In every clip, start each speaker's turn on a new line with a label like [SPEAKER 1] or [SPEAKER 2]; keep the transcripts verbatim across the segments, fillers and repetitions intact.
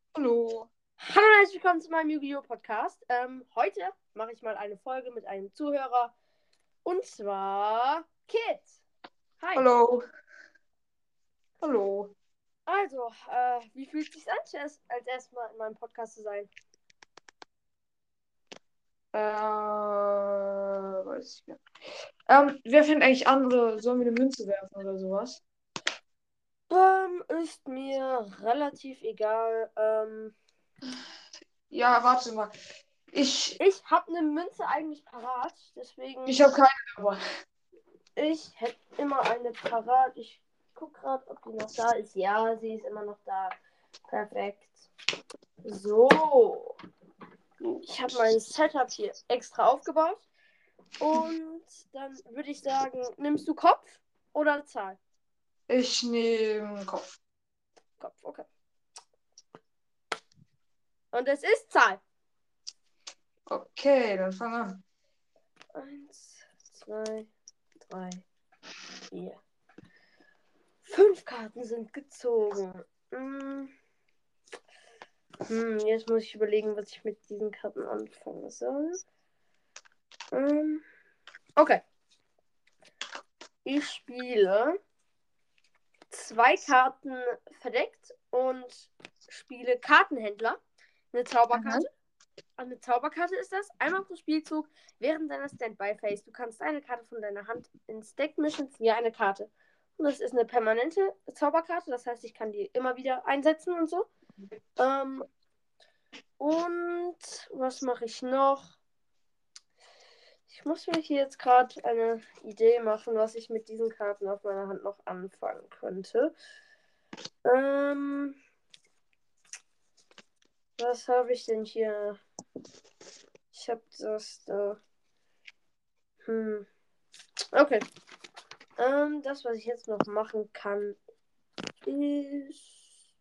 [SPEAKER 1] Hallo.
[SPEAKER 2] Hallo und herzlich willkommen zu meinem Yu-Gi-Oh! Podcast. Ähm, heute mache ich mal eine Folge mit einem Zuhörer. Und zwar Kit. Hi.
[SPEAKER 1] Hallo. Hallo.
[SPEAKER 2] Also, äh, wie fühlt es sich an, als als erstmal in meinem Podcast zu sein?
[SPEAKER 1] Äh, weiß ich nicht. Ähm, wer fängt eigentlich an oder sollen wir eine Münze werfen oder sowas?
[SPEAKER 2] Ähm, ist mir relativ egal. Ähm,
[SPEAKER 1] Ja, warte mal. Ich,
[SPEAKER 2] ich habe eine Münze eigentlich parat. Deswegen,
[SPEAKER 1] ich habe keine dabei.
[SPEAKER 2] ich hätte immer eine parat. Ich gucke gerade, ob die noch da ist. Ja, sie ist immer noch da. Perfekt. So. Ich habe mein Setup hier extra aufgebaut. Und dann würde ich sagen, nimmst du Kopf oder Zahl?
[SPEAKER 1] Ich nehme Kopf.
[SPEAKER 2] Kopf, okay. Und es ist Zahl.
[SPEAKER 1] Okay, dann fang an.
[SPEAKER 2] Eins, zwei, drei, vier. Fünf Karten sind gezogen. Hm. Hm, jetzt muss ich überlegen, was ich mit diesen Karten anfangen soll. Hm. Okay. Ich spiele zwei Karten verdeckt und spiele Kartenhändler. Eine
[SPEAKER 1] Mhm.
[SPEAKER 2] Zauberkarte. Eine Zauberkarte ist das. Einmal pro Spielzug während deiner Standby-Phase. Du kannst eine Karte von deiner Hand ins Deck mischen für eine Karte. Und das ist eine permanente Zauberkarte. Das heißt, ich kann die immer wieder einsetzen und so. Ähm, und was mache ich noch? Ich muss mir hier jetzt gerade eine Idee machen, was ich mit diesen Karten auf meiner Hand noch anfangen könnte. Ähm, was habe ich denn hier? Ich habe das da. Hm. Okay. Ähm, das, was ich jetzt noch machen kann, ist.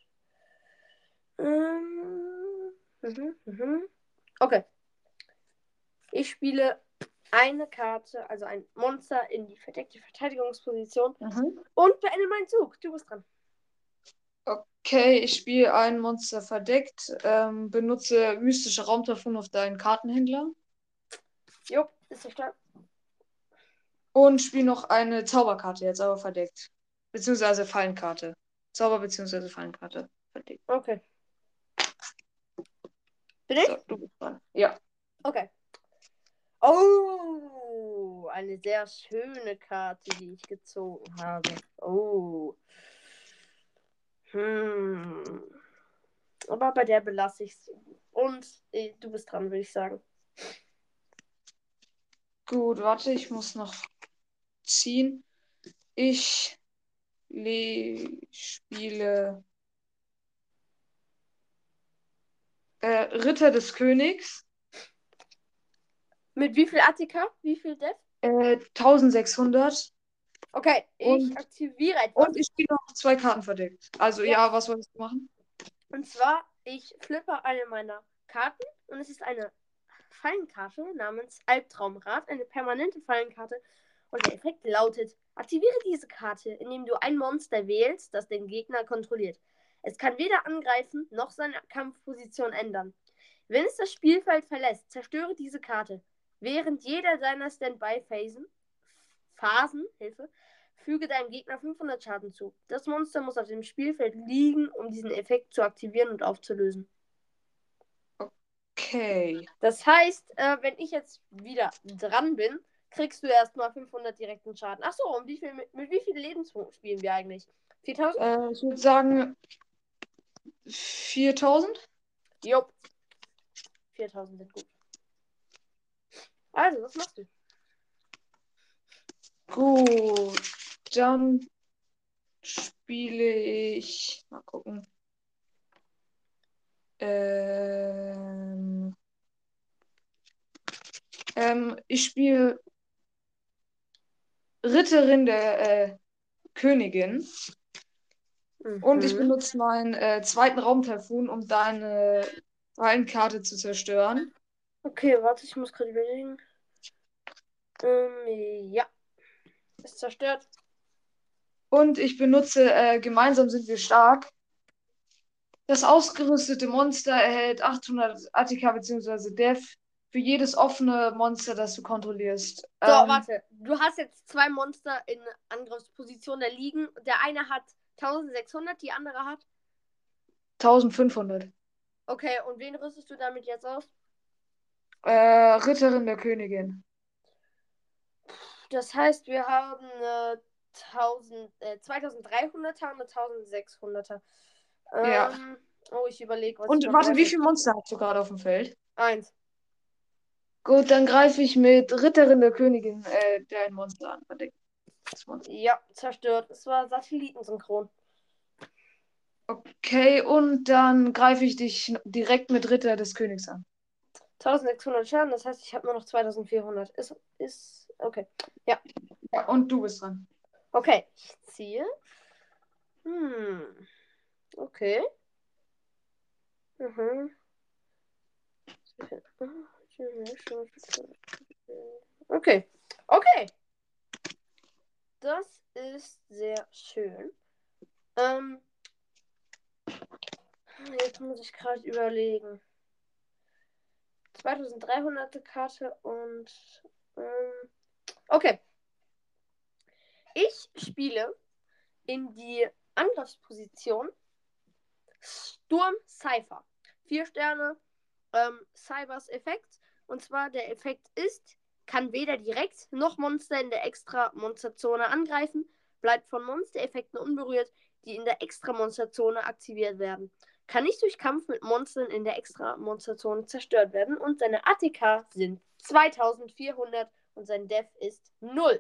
[SPEAKER 2] Ähm, mhm, mhm. Okay. Ich spiele eine Karte, also ein Monster, in die verdeckte Verteidigungsposition
[SPEAKER 1] Mhm.
[SPEAKER 2] und beende meinen Zug. Du bist dran.
[SPEAKER 1] Okay, ich spiele ein Monster verdeckt, ähm, benutze mystische Raumtafel auf deinen Kartenhändler
[SPEAKER 2] Jo, ist der Start.
[SPEAKER 1] und spiele noch eine Zauberkarte, jetzt aber verdeckt. Beziehungsweise Fallenkarte. Zauber- beziehungsweise Fallenkarte. Verdeckt.
[SPEAKER 2] Okay. Bin
[SPEAKER 1] So,
[SPEAKER 2] ich?
[SPEAKER 1] du bist dran. Ja.
[SPEAKER 2] Okay. Oh, eine sehr schöne Karte, die ich gezogen habe. Oh. Hm. Aber bei der belasse ich es. Und äh, du bist dran, würde ich sagen.
[SPEAKER 1] Gut, warte, ich muss noch ziehen. Ich le spiele äh, Ritter des Königs.
[SPEAKER 2] Mit wie viel A T K? Wie viel Def?
[SPEAKER 1] Äh, eintausendsechshundert.
[SPEAKER 2] Okay, ich
[SPEAKER 1] Und,
[SPEAKER 2] aktiviere
[SPEAKER 1] und
[SPEAKER 2] etwas.
[SPEAKER 1] ich spiele noch zwei Karten verdeckt. Also
[SPEAKER 2] Ja,
[SPEAKER 1] ja, was wolltest du machen?
[SPEAKER 2] und zwar, ich flippe eine meiner Karten und es ist eine Fallenkarte namens Albtraumrad, eine permanente Fallenkarte. Und der Effekt lautet: Aktiviere diese Karte, indem du ein Monster wählst, das den Gegner kontrolliert. Es kann weder angreifen noch seine Kampfposition ändern. Wenn es das Spielfeld verlässt, zerstöre diese Karte. Während jeder deiner Standby-Phasen, Phasen, Hilfe, füge deinem Gegner fünfhundert Schaden zu. Das Monster muss auf dem Spielfeld liegen, um diesen Effekt zu aktivieren und aufzulösen.
[SPEAKER 1] Okay.
[SPEAKER 2] Das heißt, äh, wenn ich jetzt wieder dran bin, kriegst du erstmal fünfhundert direkten Schaden. Achso, und wie viel, mit, mit wie vielen Lebenspunkten spielen wir eigentlich? viertausend?
[SPEAKER 1] Äh, ich würde sagen viertausend.
[SPEAKER 2] Jupp, viertausend sind gut. Also, was machst du?
[SPEAKER 1] Gut, dann spiele ich. Mal gucken. Ähm, ähm, ich spiele Ritterin der äh, Königin. Und ich
[SPEAKER 2] Mhm.
[SPEAKER 1] benutze meinen äh, zweiten Raumtaifun, um deine Fallenkarte zu zerstören.
[SPEAKER 2] Okay, warte, ich muss gerade überlegen. Ähm, ja, ist zerstört.
[SPEAKER 1] Und ich benutze äh, Gemeinsam sind wir stark, Das ausgerüstete Monster erhält achthundert A T K bzw. Def für jedes offene Monster, das du kontrollierst.
[SPEAKER 2] So,
[SPEAKER 1] Ähm,
[SPEAKER 2] warte. Du hast jetzt zwei Monster in Angriffsposition da liegen. Der eine hat eintausendsechshundert, die andere hat.
[SPEAKER 1] eintausendfünfhundert.
[SPEAKER 2] Okay, und wen rüstest du damit jetzt aus?
[SPEAKER 1] Äh, Ritterin der Königin.
[SPEAKER 2] Das heißt, wir haben eine tausend, äh, zweitausenddreihunderter und eine eintausendsechshunderter.
[SPEAKER 1] Ja.
[SPEAKER 2] Ähm, oh, ich überlege, was ich
[SPEAKER 1] Und
[SPEAKER 2] noch
[SPEAKER 1] warte, wie
[SPEAKER 2] wollte.
[SPEAKER 1] viele Monster hast du gerade auf dem Feld?
[SPEAKER 2] Eins.
[SPEAKER 1] Gut, dann greife ich mit Ritterin der Königin äh, dein Monster an. Verdeckt. Das Monster.
[SPEAKER 2] Ja, zerstört. Es war satellitensynchron.
[SPEAKER 1] Okay, und dann greife ich dich direkt mit Ritter des Königs an.
[SPEAKER 2] eintausendsechshundert Schaden, das heißt, ich habe nur noch zweitausendvierhundert. Ist, ist, okay. Ja,
[SPEAKER 1] Ja, und du bist dran.
[SPEAKER 2] okay. Ich ziehe. Hm, okay. Mhm. Okay. Okay. Das ist sehr schön. Ähm, jetzt muss ich gerade überlegen. zweitausenddreihundert Karte und ähm, okay. Ich spiele in die Angriffsposition Sturm Cypher. Vier Sterne ähm, Cybers Effekt. Und zwar der Effekt ist, kann weder direkt noch Monster in der Extra-Monsterzone angreifen, bleibt von Monstereffekten unberührt, die in der Extra-Monsterzone aktiviert werden. Kann nicht durch Kampf mit Monstern in der Extra-Monsterzone zerstört werden und seine A T K sind zweitausendvierhundert und sein Def ist null.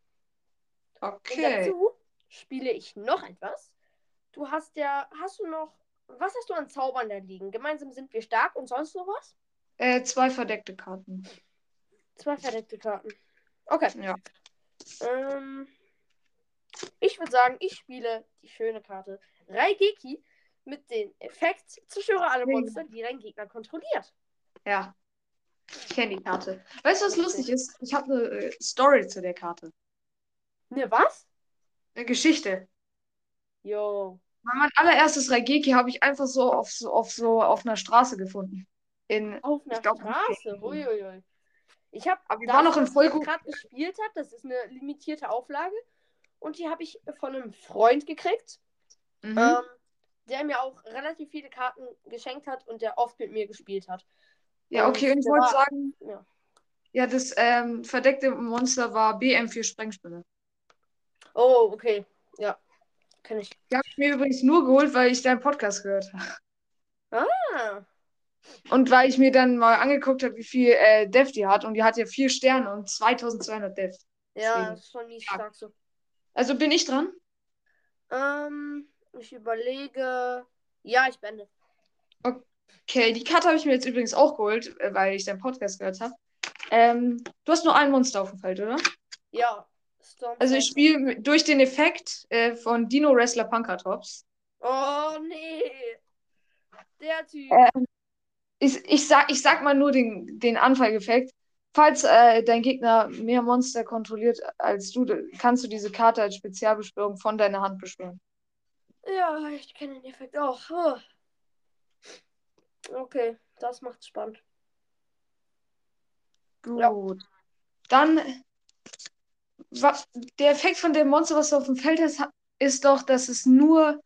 [SPEAKER 2] Und
[SPEAKER 1] Okay.
[SPEAKER 2] dazu spiele ich noch etwas. Du hast ja, hast du noch, was hast du an Zaubern da liegen? Gemeinsam sind wir stark und sonst noch was?
[SPEAKER 1] Äh, zwei verdeckte Karten.
[SPEAKER 2] Zwei verdeckte Karten. Okay.
[SPEAKER 1] Ja.
[SPEAKER 2] Ähm, ich würde sagen, ich spiele die schöne Karte Raigeki mit dem Effekt, zerstöre alle Monster, die dein Gegner kontrolliert.
[SPEAKER 1] Ja, ich kenne die Karte. Weißt du, was lustig
[SPEAKER 2] Lustig.
[SPEAKER 1] ist? Ich habe eine äh, Story zu der Karte.
[SPEAKER 2] Ne, was?
[SPEAKER 1] Eine Geschichte.
[SPEAKER 2] Jo.
[SPEAKER 1] Mein allererstes Raigeki habe ich einfach so auf so auf so auf einer Straße gefunden. In,
[SPEAKER 2] Auf
[SPEAKER 1] ich
[SPEAKER 2] einer
[SPEAKER 1] glaube,
[SPEAKER 2] Straße. Huiuiui. Ich habe
[SPEAKER 1] aber wir waren
[SPEAKER 2] das,
[SPEAKER 1] noch in
[SPEAKER 2] was ich jetzt
[SPEAKER 1] Vollgut.
[SPEAKER 2] gerade gespielt habe, das ist eine limitierte Auflage. Und die habe ich von einem Freund gekriegt.
[SPEAKER 1] Mhm.
[SPEAKER 2] Ähm, der mir auch relativ viele Karten geschenkt hat und der oft mit mir gespielt hat.
[SPEAKER 1] Ja,
[SPEAKER 2] Und
[SPEAKER 1] okay, und ich
[SPEAKER 2] der
[SPEAKER 1] wollte
[SPEAKER 2] war,
[SPEAKER 1] sagen,
[SPEAKER 2] ja.
[SPEAKER 1] ja, das ähm, verdeckte Monster war B M vier Sprengspinne.
[SPEAKER 2] Oh, okay. Ja, kenne ich.
[SPEAKER 1] Die habe ich mir übrigens nur geholt, weil ich deinen Podcast gehört habe.
[SPEAKER 2] Ah,
[SPEAKER 1] Und weil ich mir dann mal angeguckt habe, wie viel äh, Def die hat. Und die hat ja vier Sterne und zweitausendzweihundert Def.
[SPEAKER 2] ja,
[SPEAKER 1] Deswegen.
[SPEAKER 2] ist schon nicht
[SPEAKER 1] Ja.
[SPEAKER 2] stark so.
[SPEAKER 1] Also bin ich dran?
[SPEAKER 2] Ähm, ich überlege. Ja, ich beende.
[SPEAKER 1] Okay, die Karte habe ich mir jetzt übrigens auch geholt, äh, weil ich deinen Podcast gehört habe. Ähm, du hast nur ein Monster auf dem Feld, oder?
[SPEAKER 2] Ja, Storm
[SPEAKER 1] Also ich
[SPEAKER 2] Cypher.
[SPEAKER 1] spiele durch den Effekt äh, von Dino Wrestler Punkertops.
[SPEAKER 2] Oh, nee. Der Typ.
[SPEAKER 1] Äh, ich, ich, sag, ich sag mal nur den, den Anfalleffekt. Falls äh, dein Gegner mehr Monster kontrolliert als du, kannst du diese Karte als Spezialbeschwörung von deiner Hand beschwören.
[SPEAKER 2] Ja, ich kenne den Effekt auch. Oh. Okay, das macht spannend. Ja,
[SPEAKER 1] Gut. Dann, wa, der Effekt von dem Monster, was du auf dem Feld hast, ha- ist doch, dass es nur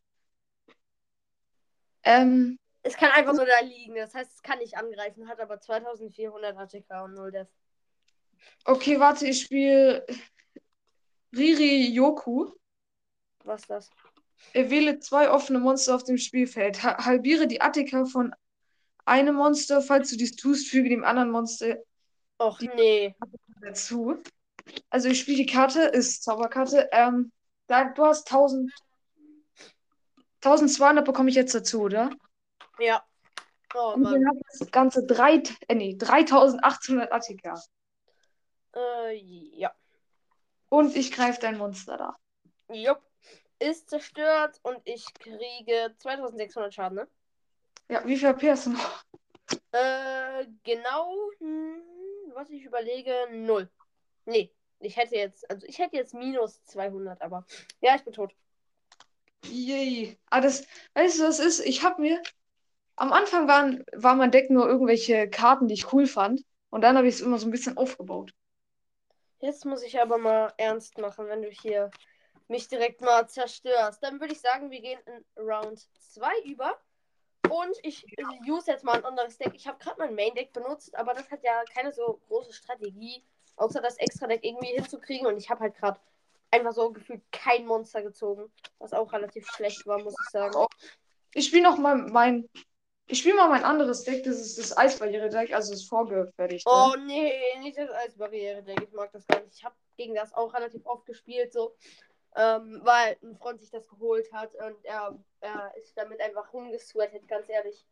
[SPEAKER 1] ähm,
[SPEAKER 2] es kann einfach nur da liegen. Das heißt, es kann nicht angreifen, hat aber zweitausendvierhundert A T K und null Def.
[SPEAKER 1] okay, warte, ich spiele Riri Yoku.
[SPEAKER 2] Was ist das?
[SPEAKER 1] Wähle zwei offene Monster auf dem Spielfeld. Ha halbiere die A T K von einem Monster. Falls du dies tust, füge dem anderen Monster
[SPEAKER 2] Och,
[SPEAKER 1] die
[SPEAKER 2] nee.
[SPEAKER 1] dazu. Also ich spiele die Karte, ist Zauberkarte. Ähm, da, du hast tausend, eintausendzweihundert bekomme ich jetzt dazu, oder?
[SPEAKER 2] Ja. Oh
[SPEAKER 1] Und dann
[SPEAKER 2] Mann.
[SPEAKER 1] hat das Ganze drei, äh, nee, dreitausendachthundert A T K.
[SPEAKER 2] Äh, ja.
[SPEAKER 1] Und ich greife dein Monster da.
[SPEAKER 2] Jupp. Ist zerstört und ich kriege zweitausendsechshundert Schaden, ne?
[SPEAKER 1] Ja, wie viel A P hast du noch?
[SPEAKER 2] Äh, genau, hm, was ich überlege, null. Nee, ich hätte jetzt, also ich hätte jetzt minus zweihundert, aber ja, ich bin tot.
[SPEAKER 1] Yay. Ah, das, weißt du, was ist? Ich hab mir, am Anfang waren, war mein Deck nur irgendwelche Karten, die ich cool fand. Und dann habe ich es immer so ein bisschen aufgebaut.
[SPEAKER 2] Jetzt muss ich aber mal ernst machen, wenn du hier mich direkt mal zerstörst. Dann würde ich sagen, wir gehen in Round zwei über. Und ich use jetzt mal ein anderes Deck. Ich habe gerade mein Main-Deck benutzt, aber das hat ja keine so große Strategie, außer das Extra-Deck irgendwie hinzukriegen. Und ich habe halt gerade einfach so gefühlt kein Monster gezogen, was auch relativ schlecht war, muss ich sagen.
[SPEAKER 1] Ich spiele noch mal mein, ich spiele mal mein anderes Deck. Das ist das Eisbarriere-Deck, also das vorgefertigte.
[SPEAKER 2] Oh nee, nicht das Eisbarriere-Deck. Ich mag das gar nicht. Ich habe gegen das auch relativ oft gespielt, so. Ähm, weil ein Freund sich das geholt hat und er, er ist damit einfach rumgesweatet, ganz ehrlich.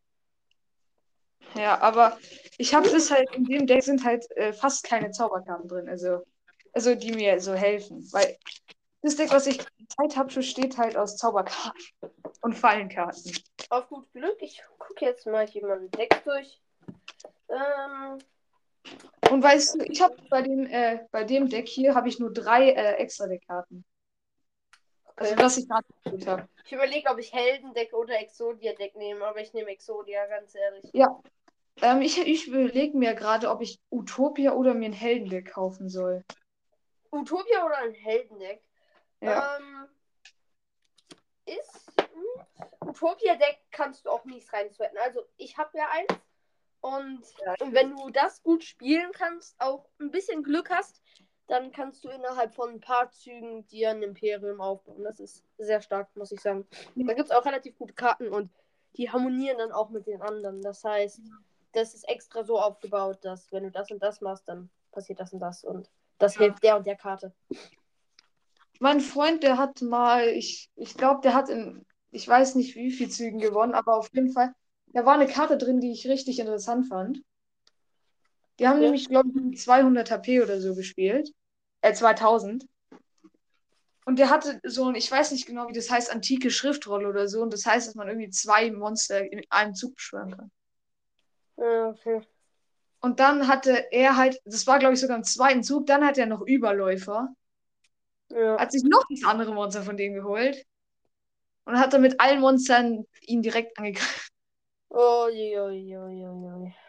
[SPEAKER 1] Ja, aber ich habe das halt, in dem Deck sind halt äh, fast keine Zauberkarten drin, also, also die mir so helfen. Weil das Deck, was ich Zeit habe, besteht halt aus Zauberkarten und Fallenkarten.
[SPEAKER 2] Auf gut Glück, ich gucke jetzt mal hier mal ein Deck durch. Ähm,
[SPEAKER 1] Und weißt du, ich habe bei dem, äh, bei dem Deck hier habe ich nur drei äh, extra Deckkarten. Also
[SPEAKER 2] okay.
[SPEAKER 1] was ich gerade gespielt habe.
[SPEAKER 2] Ich überlege, ob ich Heldendeck oder Exodia-Deck nehme, aber ich nehme Exodia, ganz ehrlich.
[SPEAKER 1] Ja, ähm, ich, ich überlege mir gerade, ob ich Utopia oder mir ein Heldendeck kaufen soll.
[SPEAKER 2] Utopia oder ein Heldendeck?
[SPEAKER 1] Ja.
[SPEAKER 2] Ähm, ist. Hm, Utopia-Deck kannst du auch mies reinsweaten. Also, ich habe ja eins. Und,
[SPEAKER 1] Ja.
[SPEAKER 2] und wenn du das gut spielen kannst, auch ein bisschen Glück hast, dann kannst du innerhalb von ein paar Zügen dir ein Imperium aufbauen. Das ist sehr stark, muss ich sagen. Da gibt es auch relativ gute Karten und die harmonieren dann auch mit den anderen. Das heißt, das ist extra so aufgebaut, dass wenn du das und das machst, dann passiert das und das. Und das
[SPEAKER 1] Ja.
[SPEAKER 2] hilft der und der Karte.
[SPEAKER 1] Mein Freund, der hat mal, ich, ich glaube, der hat in, ich weiß nicht wie viel Zügen gewonnen, aber auf jeden Fall, da war eine Karte drin, die ich richtig interessant fand. Die haben
[SPEAKER 2] Okay.
[SPEAKER 1] nämlich, glaube ich, mit zweihundert H P oder so gespielt. Äh, zweitausend. Und der hatte so ein, ich weiß nicht genau, wie das heißt, antike Schriftrolle oder so. Und das heißt, dass man irgendwie zwei Monster in einem Zug beschwören kann.
[SPEAKER 2] Ja, okay.
[SPEAKER 1] Und dann hatte er halt, das war, glaube ich, sogar im zweiten Zug, dann hat er noch Überläufer.
[SPEAKER 2] Ja.
[SPEAKER 1] Hat sich noch das andere Monster von denen geholt. Und hat dann mit allen Monstern ihn direkt angegriffen.
[SPEAKER 2] Oh, je, oh, je, oh, je, oh, je.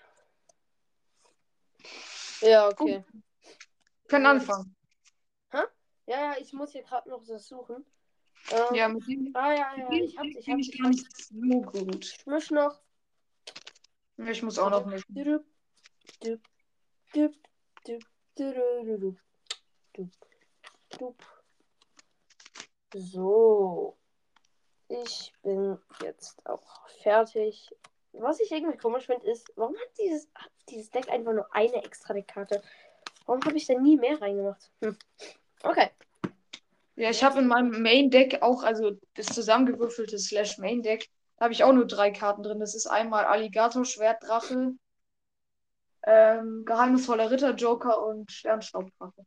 [SPEAKER 2] Ja,
[SPEAKER 1] Gut,
[SPEAKER 2] okay.
[SPEAKER 1] können
[SPEAKER 2] Ja.
[SPEAKER 1] anfangen.
[SPEAKER 2] Hä? Ja, ja, ich muss hier gerade noch das suchen. Ähm,
[SPEAKER 1] Ja, mit dem,
[SPEAKER 2] ah, ja,
[SPEAKER 1] mit
[SPEAKER 2] ja,
[SPEAKER 1] dem
[SPEAKER 2] ich hab's, ich
[SPEAKER 1] bin
[SPEAKER 2] hab's,
[SPEAKER 1] ich
[SPEAKER 2] ich
[SPEAKER 1] gar
[SPEAKER 2] hab's.
[SPEAKER 1] nicht so gut.
[SPEAKER 2] Ich misch noch.
[SPEAKER 1] Ich muss auch noch mischen.
[SPEAKER 2] Dup, dup, dup, dup, dup, dup, dup. So, ich bin jetzt auch fertig. Was ich irgendwie komisch finde, ist, warum hat dieses, hat dieses Deck einfach nur eine extra Deckkarte? Warum habe ich da nie mehr reingemacht? Hm. Okay.
[SPEAKER 1] Ja, ich habe in meinem Main-Deck auch, also das zusammengewürfelte Slash Main-Deck, da habe ich auch nur drei Karten drin. Das ist einmal Alligator, Schwertdrache, ähm, geheimnisvoller Ritter, Joker und Sternstaubdrache.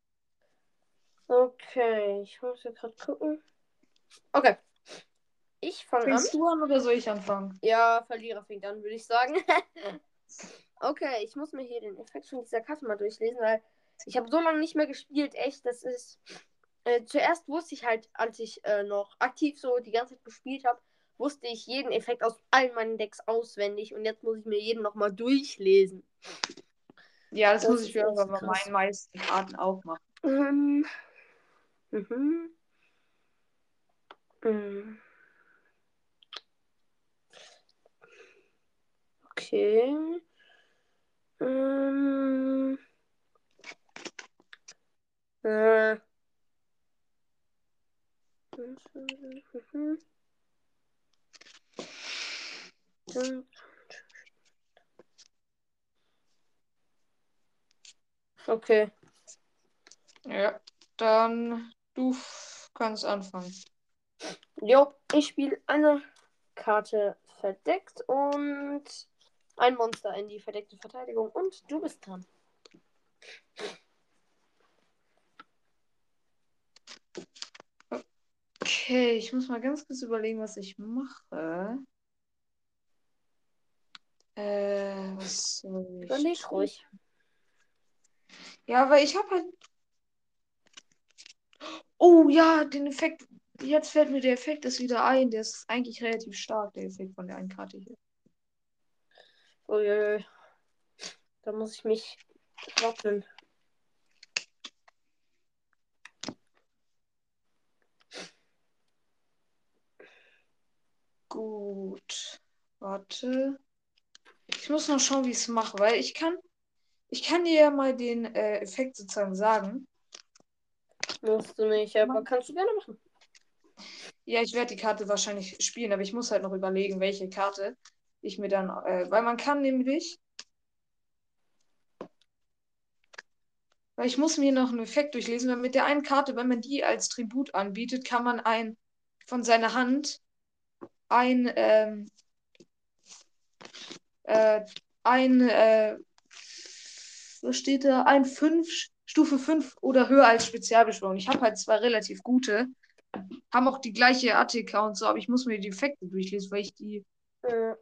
[SPEAKER 2] Okay, ich muss hier gerade gucken. Okay, ich fange an.
[SPEAKER 1] Fängst du an oder soll ich anfangen?
[SPEAKER 2] Ja, Verlierer fängt an, würde ich sagen. Okay, ich muss mir hier den Effekt von dieser Karte mal durchlesen, weil ich habe so lange nicht mehr gespielt, echt. Das ist. Äh, zuerst wusste ich halt, als ich äh, noch aktiv so die ganze Zeit gespielt habe, wusste ich jeden Effekt aus allen meinen Decks auswendig und jetzt muss ich mir jeden nochmal durchlesen.
[SPEAKER 1] Ja, das muss
[SPEAKER 2] Das
[SPEAKER 1] ich
[SPEAKER 2] ist
[SPEAKER 1] mir
[SPEAKER 2] echt
[SPEAKER 1] aber bei
[SPEAKER 2] krass.
[SPEAKER 1] meinen meisten Karten auch machen.
[SPEAKER 2] Ähm, mhm. Mm, okay. Ähm, äh, mhm. Okay.
[SPEAKER 1] Ja, dann du f- kannst anfangen.
[SPEAKER 2] Jo, ich spiele eine Karte verdeckt und ein Monster in die verdeckte Verteidigung und du bist dran.
[SPEAKER 1] Okay, ich muss mal ganz kurz überlegen, was ich mache. Äh, was soll ich
[SPEAKER 2] Überleg
[SPEAKER 1] tun?
[SPEAKER 2] ruhig.
[SPEAKER 1] Ja, weil ich habe halt. Oh ja, den Effekt. Jetzt fällt mir der Effekt ist wieder ein. Der ist eigentlich relativ stark, der Effekt von der einen Karte hier.
[SPEAKER 2] Uiuiui. Da muss ich mich wappnen.
[SPEAKER 1] Gut. Warte. Ich muss noch schauen, wie ich es mache, weil ich kann. Ich kann dir ja mal den äh, Effekt sozusagen sagen.
[SPEAKER 2] Musst du nicht, aber kannst du gerne machen.
[SPEAKER 1] Ja, ich werde die Karte wahrscheinlich spielen, aber ich muss halt noch überlegen, welche Karte ich mir dann. Äh, weil man kann nämlich. Weil ich muss mir noch einen Effekt durchlesen, weil mit der einen Karte, wenn man die als Tribut anbietet, kann man ein von seiner Hand ein ähm, äh, ein äh, was steht da? Ein fünf Stufe fünf oder höher als Spezialbeschwörung. Ich habe halt zwei relativ gute, haben auch die gleiche A T K und so, aber ich muss mir die Effekte durchlesen, weil ich die.
[SPEAKER 2] Äh,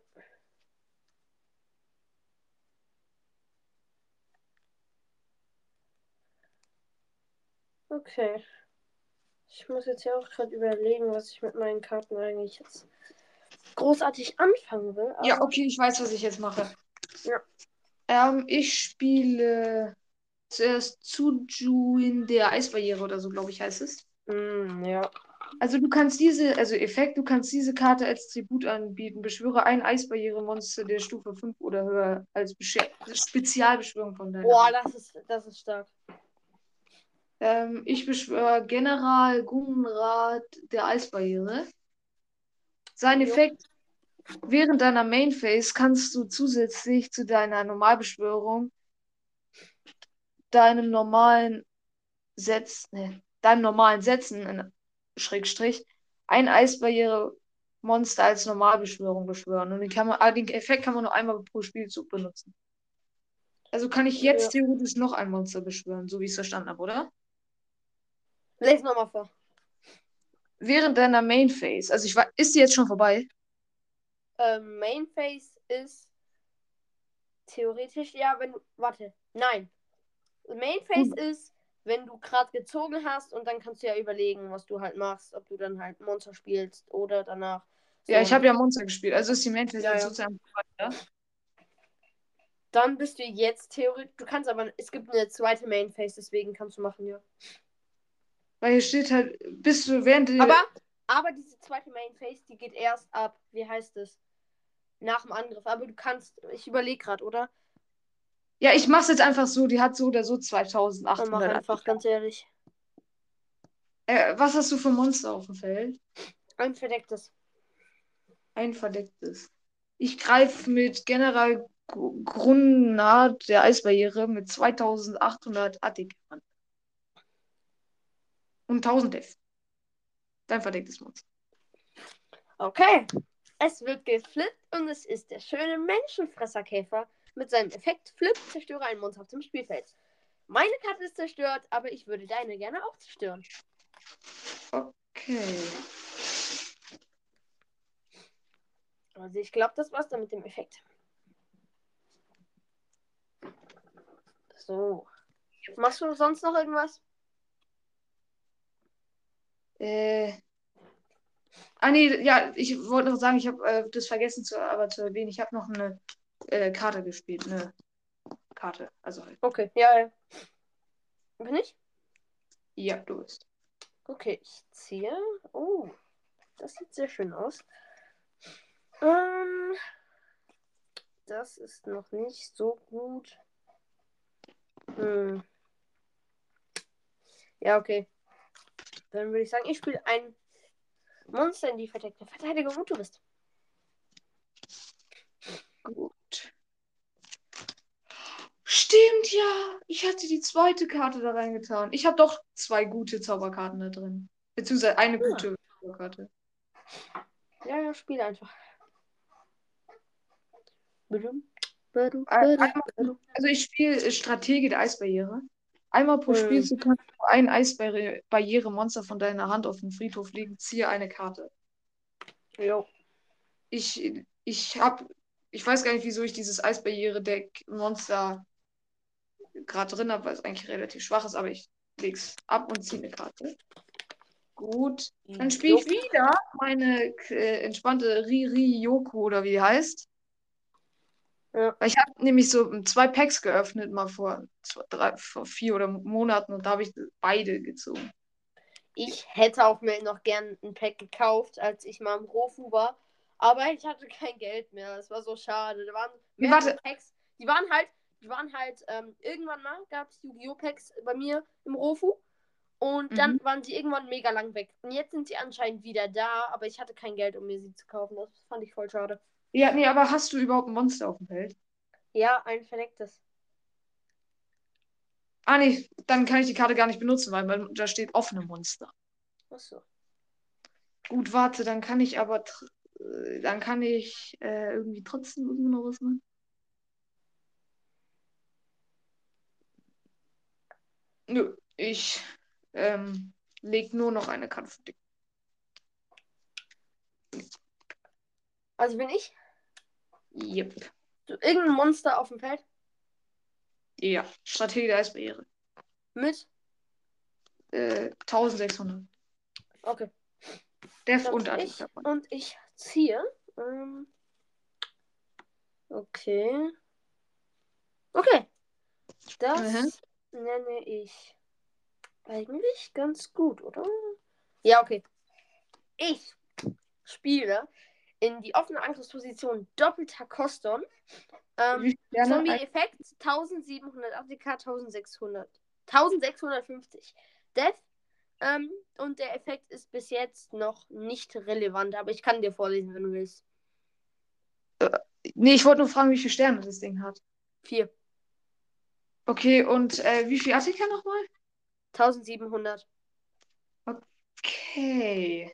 [SPEAKER 2] okay. Ich muss jetzt ja auch gerade überlegen, was ich mit meinen Karten eigentlich jetzt großartig anfangen will. Aber
[SPEAKER 1] Ja, okay, ich weiß, was ich jetzt mache.
[SPEAKER 2] ja.
[SPEAKER 1] Ähm, ich spiele zuerst Zujuin der Eisbarriere oder so, glaube ich, heißt es.
[SPEAKER 2] Hm, ja.
[SPEAKER 1] Also du kannst diese, also Effekt, du kannst diese Karte als Tribut anbieten. Beschwöre ein Eisbarriere-Monster der Stufe fünf oder höher als Besche Spezialbeschwörung von deiner
[SPEAKER 2] Boah,
[SPEAKER 1] Hand.
[SPEAKER 2] das ist, das ist stark.
[SPEAKER 1] Ähm, ich beschwöre General Gunrad der Eisbarriere. Sein
[SPEAKER 2] Jo.
[SPEAKER 1] Effekt, während deiner Main Phase kannst du zusätzlich zu deiner Normalbeschwörung deinem normalen Setz, ne, deinem normalen Sätzen, in Schrägstrich, ein Eisbarriere-Monster als Normalbeschwörung beschwören. Und den, kann man, ah, den Effekt kann man nur einmal pro Spielzug benutzen. Also kann ich
[SPEAKER 2] Ja.
[SPEAKER 1] jetzt theoretisch noch ein Monster beschwören, so wie ich es verstanden habe, oder?
[SPEAKER 2] Lies nochmal vor.
[SPEAKER 1] Während deiner Main Phase, also ich war, ist die jetzt schon vorbei?
[SPEAKER 2] Ähm, Main Phase ist theoretisch, ja, wenn du. Warte. Nein. Main Phase
[SPEAKER 1] Gut.
[SPEAKER 2] ist, wenn du gerade gezogen hast und dann kannst du ja überlegen, was du halt machst, ob du dann halt Monster spielst oder danach
[SPEAKER 1] Ja,
[SPEAKER 2] so
[SPEAKER 1] ich habe
[SPEAKER 2] ein.
[SPEAKER 1] ja Monster gespielt, also ist die Main Phase
[SPEAKER 2] Ja,
[SPEAKER 1] jetzt
[SPEAKER 2] ja.
[SPEAKER 1] sozusagen vorbei, ja?
[SPEAKER 2] Dann bist du jetzt theoretisch. Du kannst aber. Es gibt eine zweite Main Phase, deswegen kannst du machen, ja.
[SPEAKER 1] Weil hier steht halt, bist du während
[SPEAKER 2] Aber,
[SPEAKER 1] der.
[SPEAKER 2] aber diese zweite Main Phase, die geht erst ab, wie heißt es? Nach dem Angriff. Aber du kannst. Ich überlege gerade, oder?
[SPEAKER 1] Ja, ich mach's jetzt einfach so, die hat so oder so
[SPEAKER 2] Dann mach
[SPEAKER 1] zweitausendachthundert.
[SPEAKER 2] einfach, ganz ehrlich.
[SPEAKER 1] Äh, was hast du für Monster auf dem Feld?
[SPEAKER 2] Ein verdecktes.
[SPEAKER 1] Ein verdecktes. Ich greife mit General Gr- Grunnard der Eisbarriere mit zweitausendachthundert Attik an. Und tausend F. Dein verdecktes Monster.
[SPEAKER 2] Okay. Es wird geflippt und es ist der schöne Menschenfresserkäfer mit seinem Effekt Flip, zerstöre ein Monster auf dem Spielfeld. Meine Karte ist zerstört, aber ich würde deine gerne auch zerstören.
[SPEAKER 1] Okay.
[SPEAKER 2] Also ich glaube, das war's dann mit dem Effekt. So. Machst du sonst noch irgendwas?
[SPEAKER 1] Äh. Ah nee, ja, ich wollte noch sagen, ich habe äh, das vergessen zu, aber zu erwähnen. Ich habe noch eine äh, Karte gespielt. Eine Karte. Also halt.
[SPEAKER 2] Okay, ja, ja. Bin ich?
[SPEAKER 1] Ja, du bist.
[SPEAKER 2] Okay, ich ziehe. Oh, das sieht sehr schön aus. Ähm, das ist noch nicht so gut. Hm. Ja, okay. Dann würde ich sagen, ich spiele ein Monster in die verdeckte Verteidigung und du bist.
[SPEAKER 1] Gut. Stimmt, ja. Ich hatte die zweite Karte da reingetan. Ich habe doch zwei gute Zauberkarten da drin. Beziehungsweise eine
[SPEAKER 2] Ja,
[SPEAKER 1] gute Zauberkarte.
[SPEAKER 2] ja, ja, spiel einfach. Badum, badum,
[SPEAKER 1] Äh,
[SPEAKER 2] badum,
[SPEAKER 1] einmal,
[SPEAKER 2] badum.
[SPEAKER 1] also ich spiele Stratege der Eisbarriere. Einmal pro
[SPEAKER 2] Hm.
[SPEAKER 1] Spielzug kannst du ein Eisbarriere-Monster von deiner Hand auf den Friedhof legen. Ziehe eine Karte.
[SPEAKER 2] Jo.
[SPEAKER 1] Ich, ich habe, ich weiß gar nicht, wieso ich dieses Eisbarriere-Deck-Monster gerade drin habe, weil es eigentlich relativ schwach ist, aber ich lege es ab und ziehe eine Karte. Gut. Dann spiele ich wieder meine äh, entspannte Riri Yoko oder wie die heißt.
[SPEAKER 2] Ja.
[SPEAKER 1] Weil ich habe nämlich so zwei Packs geöffnet, mal vor, zwei, drei, vor vier oder Monaten und da habe ich beide gezogen.
[SPEAKER 2] Ich hätte auch mir noch gern ein Pack gekauft, als ich mal im Rofu war. Aber ich hatte kein Geld mehr. Das war so schade. Da waren
[SPEAKER 1] Nee,
[SPEAKER 2] mehrere
[SPEAKER 1] warte.
[SPEAKER 2] Packs. Die waren halt, die waren halt, ähm, irgendwann mal gab es Yu-Gi-Oh! Packs bei mir im Rofu. Und dann
[SPEAKER 1] Mhm.
[SPEAKER 2] waren sie irgendwann mega lang weg. Und jetzt sind sie anscheinend wieder da, aber ich hatte kein Geld, um mir sie zu kaufen. Das fand ich voll schade.
[SPEAKER 1] Ja, nee, aber hast du überhaupt ein Monster auf dem Feld?
[SPEAKER 2] Ja, ein verdecktes.
[SPEAKER 1] Ah, nee, dann kann ich die Karte gar nicht benutzen, weil weil da steht offene Monster.
[SPEAKER 2] Achso.
[SPEAKER 1] Gut, warte, dann kann ich aber, tr- äh, dann kann ich äh, irgendwie trotzdem irgendwie noch was machen. Nö, ich ähm, leg nur noch eine Karte für dich.
[SPEAKER 2] Also bin ich?
[SPEAKER 1] Yep.
[SPEAKER 2] So, irgendein Monster auf dem Feld?
[SPEAKER 1] Ja, Strategie der Eisbarriere.
[SPEAKER 2] Mit?
[SPEAKER 1] Äh, eintausendsechshundert.
[SPEAKER 2] Okay.
[SPEAKER 1] Def
[SPEAKER 2] Dann
[SPEAKER 1] und
[SPEAKER 2] bin
[SPEAKER 1] Attika.
[SPEAKER 2] ich und ich ziehe. Ähm, okay. Okay.
[SPEAKER 1] Mhm.
[SPEAKER 2] Das nenne ich eigentlich ganz gut, oder? Ja, okay. Ich spiele in die offene Angriffsposition doppelter Koston.
[SPEAKER 1] Wie
[SPEAKER 2] Ähm,
[SPEAKER 1] viel Sterne? Ein-
[SPEAKER 2] Zombie-Effekt eintausendsiebenhundert, A T K eintausendsechshundert. eintausendsechshundertfünfzig. Death. Ähm, und der Effekt ist bis jetzt noch nicht relevant, aber ich kann dir vorlesen, wenn du willst.
[SPEAKER 1] Nee, ich wollte nur fragen, wie viele Sterne das Ding hat.
[SPEAKER 2] Vier.
[SPEAKER 1] Okay, und äh, wie viel Attika nochmal?
[SPEAKER 2] eintausendsiebenhundert.
[SPEAKER 1] Okay.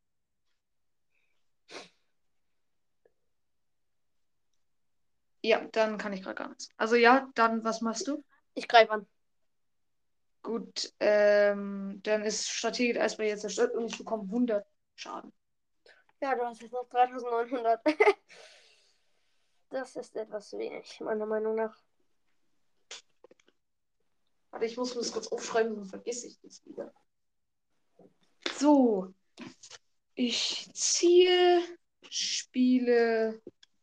[SPEAKER 1] Ja, dann kann ich gerade gar nichts. Also ja, dann was machst du?
[SPEAKER 2] Ich greife an.
[SPEAKER 1] Gut, ähm, dann ist Strategie der Eisbär jetzt zerstört und ich bekomme hundert Schaden.
[SPEAKER 2] Ja, du hast jetzt noch dreitausendneunhundert. Das ist etwas wenig, meiner Meinung nach.
[SPEAKER 1] Warte, ich muss mir das kurz aufschreiben, sonst vergesse ich das wieder. So, ich ziehe, spiele,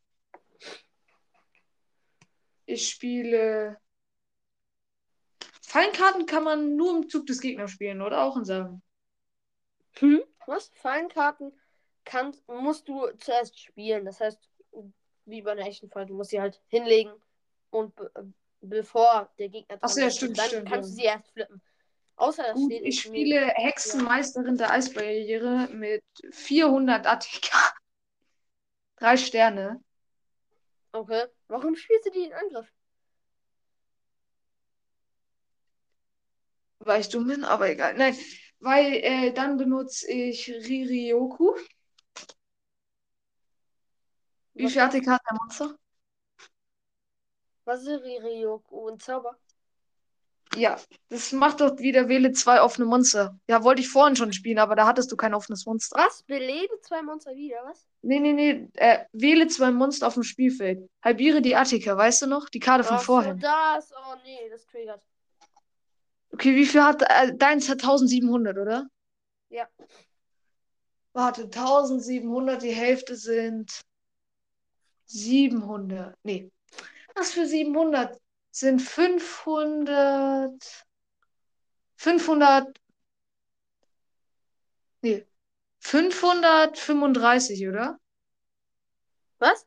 [SPEAKER 1] ich spiele. Fallenkarten kann man nur im Zug des Gegners spielen oder auch in seinem.
[SPEAKER 2] Hm? Was? Fallenkarten kannst, musst du zuerst spielen. Das heißt, wie bei einer echten Fall, du musst sie halt hinlegen und be bevor der Gegner
[SPEAKER 1] Achso,
[SPEAKER 2] dran
[SPEAKER 1] ja,
[SPEAKER 2] ist,
[SPEAKER 1] stimmt,
[SPEAKER 2] dann
[SPEAKER 1] stimmt, ja.
[SPEAKER 2] kannst du sie erst flippen. Außer das
[SPEAKER 1] Gut,
[SPEAKER 2] steht
[SPEAKER 1] ich
[SPEAKER 2] in mir.
[SPEAKER 1] spiele
[SPEAKER 2] Ja.
[SPEAKER 1] Hexenmeisterin der Eisbarriere mit vierhundert A T K. Drei Sterne.
[SPEAKER 2] Okay. Warum spielst du die in Angriff?
[SPEAKER 1] Weil ich dumm bin, aber egal. Nein, weil äh, dann benutze ich Ririoku. Wie
[SPEAKER 2] Was
[SPEAKER 1] viel
[SPEAKER 2] das?
[SPEAKER 1] A T K hat der Monster?
[SPEAKER 2] Was ist Ryoku und Zauber?
[SPEAKER 1] Ja, das macht doch wieder wähle zwei offene Monster. Ja, wollte ich vorhin schon spielen, aber da hattest du kein offenes Monster.
[SPEAKER 2] Was? Belebe zwei Monster wieder, was?
[SPEAKER 1] Nee, nee, nee. Äh, wähle zwei Monster auf dem Spielfeld. Halbiere die Attika, weißt du noch? Die Karte von
[SPEAKER 2] Ach so,
[SPEAKER 1] vorhin.
[SPEAKER 2] das. Oh nee, das triggert.
[SPEAKER 1] Okay, wie viel hat. Äh, deins hat eintausendsiebenhundert, oder?
[SPEAKER 2] Ja.
[SPEAKER 1] Warte, eintausendsiebenhundert, die Hälfte sind siebenhundert. Nee. Was für siebenhundert? Sind fünfhundert. fünfhundert. Nee. fünfhundertfünfunddreißig, oder?
[SPEAKER 2] Was?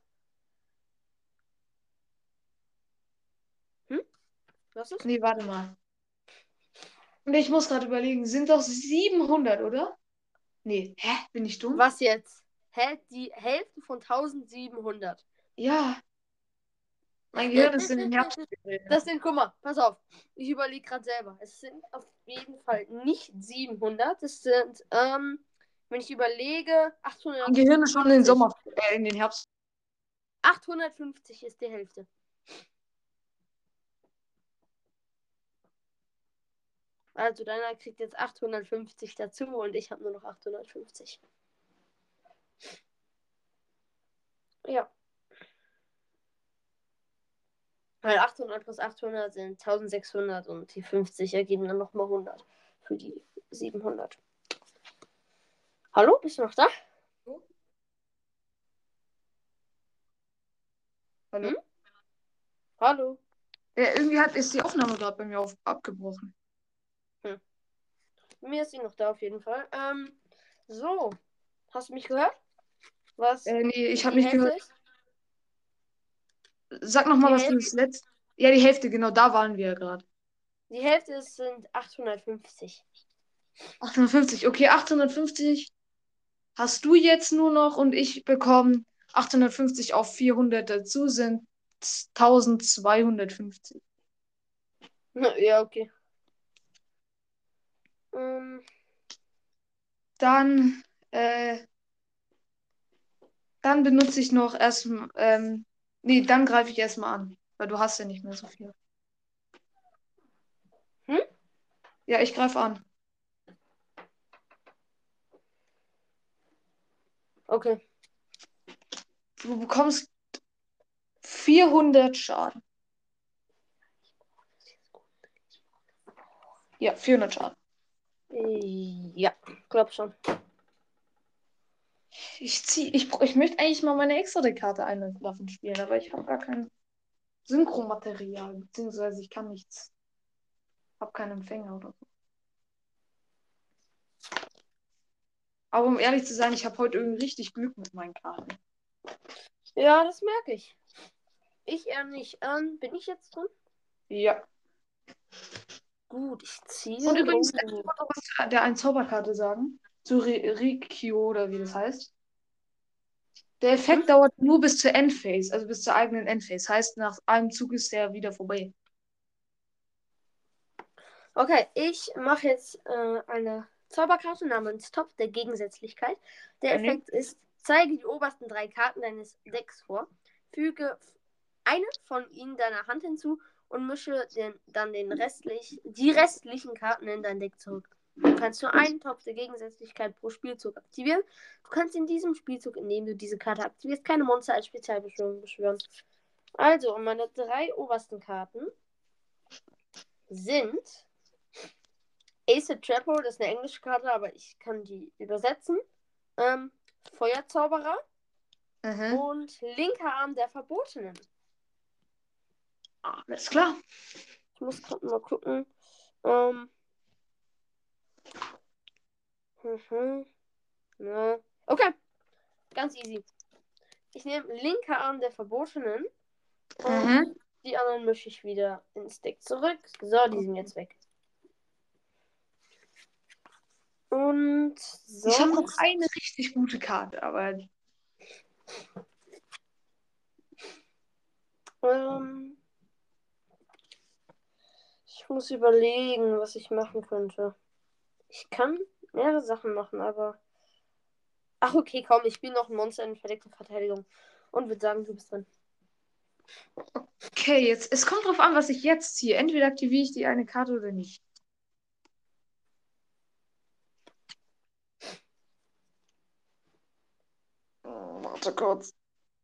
[SPEAKER 2] Hm? Was ist?
[SPEAKER 1] Nee, warte mal. Und ich muss gerade überlegen, sind doch siebenhundert, oder? Nee. Hä? Bin ich dumm?
[SPEAKER 2] Was jetzt? Hä? Die Hälfte von eintausendsiebenhundert.
[SPEAKER 1] Ja. Mein Gehirn ist in den Herbst geredet.
[SPEAKER 2] Das sind, guck mal, pass auf. Ich überlege gerade selber. Es sind auf jeden Fall nicht siebenhundert. Es sind, ähm, wenn ich überlege,
[SPEAKER 1] Mein Gehirn ist schon in den
[SPEAKER 2] achthundertfünfzig.
[SPEAKER 1] Sommer, äh, in den Herbst.
[SPEAKER 2] achthundertfünfzig ist die Hälfte. Also deiner kriegt jetzt achthundertfünfzig dazu und ich habe nur noch achthundertfünfzig. Ja. Weil achthundert plus achthundert sind eintausendsechshundert und die fünfzig ergeben dann nochmal hundert für die siebenhundert. Hallo, bist du noch da?
[SPEAKER 1] Hallo?
[SPEAKER 2] Hm? Hallo.
[SPEAKER 1] Ja, irgendwie hat, ist die Aufnahme gerade bei mir auf, abgebrochen.
[SPEAKER 2] Hm. Mir ist sie noch da auf jeden Fall. Ähm, so. Hast du mich gehört? Was
[SPEAKER 1] Äh, nee, ich habe
[SPEAKER 2] die
[SPEAKER 1] nicht
[SPEAKER 2] Hälfte
[SPEAKER 1] gehört.
[SPEAKER 2] ist?
[SPEAKER 1] Sag noch mal,
[SPEAKER 2] Die
[SPEAKER 1] was du
[SPEAKER 2] Hälfte,
[SPEAKER 1] das letzte. Ja, die Hälfte, genau, da waren wir ja gerade.
[SPEAKER 2] die Hälfte ist, sind achthundertfünfzig.
[SPEAKER 1] achthundertfünfzig, okay, achthundertfünfzig hast du jetzt nur noch und ich bekomme achthundertfünfzig auf vierhundert dazu, sind eintausendzweihundertfünfzig.
[SPEAKER 2] Ja, okay. Ähm,
[SPEAKER 1] Dann, äh, dann benutze ich noch erst, ähm, nee, dann greife ich erstmal an, weil du hast ja nicht mehr so viel.
[SPEAKER 2] hm?
[SPEAKER 1] Ja, ich greife an.
[SPEAKER 2] Okay.
[SPEAKER 1] Du bekommst vierhundert Schaden. Ja, vierhundert Schaden.
[SPEAKER 2] Ja, glaub schon.
[SPEAKER 1] Ich zieh, ich, ich möchte eigentlich mal meine Extra-Karte einwerfen spielen, aber ich habe gar kein Synchromaterial, beziehungsweise ich kann nichts. Habe keinen Empfänger oder so. Aber um ehrlich zu sein, ich habe heute irgendwie richtig Glück mit meinen Karten.
[SPEAKER 2] Ja, das merke ich. Ich eher nicht. Ähm, bin ich jetzt drin?
[SPEAKER 1] Ja.
[SPEAKER 2] Gut, ich
[SPEAKER 1] Und
[SPEAKER 2] ziehe.
[SPEAKER 1] übrigens, äh, ich
[SPEAKER 2] Oh.
[SPEAKER 1] wollte noch was zu der einen Zauberkarte sagen. Zu Ri- Rikyo oder wie das heißt. Der
[SPEAKER 2] Hm?
[SPEAKER 1] Effekt dauert nur bis zur Endphase, also bis zur eigenen Endphase. Heißt, nach einem Zug ist der wieder vorbei.
[SPEAKER 2] Okay, ich mache jetzt äh, eine Zauberkarte namens Topf der Gegensätzlichkeit. Der
[SPEAKER 1] Eine?
[SPEAKER 2] Effekt ist, zeige die obersten drei Karten deines Decks vor, füge eine von ihnen deiner Hand hinzu und mische den, dann den restlich, die restlichen Karten in dein Deck zurück. Du kannst nur einen Topf der Gegensätzlichkeit pro Spielzug aktivieren. Du kannst in diesem Spielzug, in dem du diese Karte aktivierst, keine Monster als Spezialbeschwörung beschwören. Also, und meine drei obersten Karten sind Ace Trapper, das ist eine englische Karte, aber ich kann die übersetzen. Ähm, Feuerzauberer
[SPEAKER 1] Mhm.
[SPEAKER 2] und linker Arm der Verbotenen.
[SPEAKER 1] Ah, alles klar.
[SPEAKER 2] Ich muss gerade mal gucken. Ähm, mhm, ja. Okay, ganz easy. Ich nehme linker Arm der Verbotenen und
[SPEAKER 1] Mhm.
[SPEAKER 2] die anderen mische ich wieder ins Deck zurück. So, die sind jetzt weg. Und
[SPEAKER 1] Ich habe noch
[SPEAKER 2] sonst.
[SPEAKER 1] eine richtig gute Karte, aber
[SPEAKER 2] Ähm, ich muss überlegen, was ich machen könnte. Ich kann mehrere Sachen machen, aber. Ach, okay, komm, ich spiele noch ein Monster in verdeckter Verteidigung und würde sagen, du bist drin.
[SPEAKER 1] okay, jetzt, es kommt drauf an, was ich jetzt ziehe. Entweder aktiviere ich die eine Karte oder nicht. Oh, warte kurz.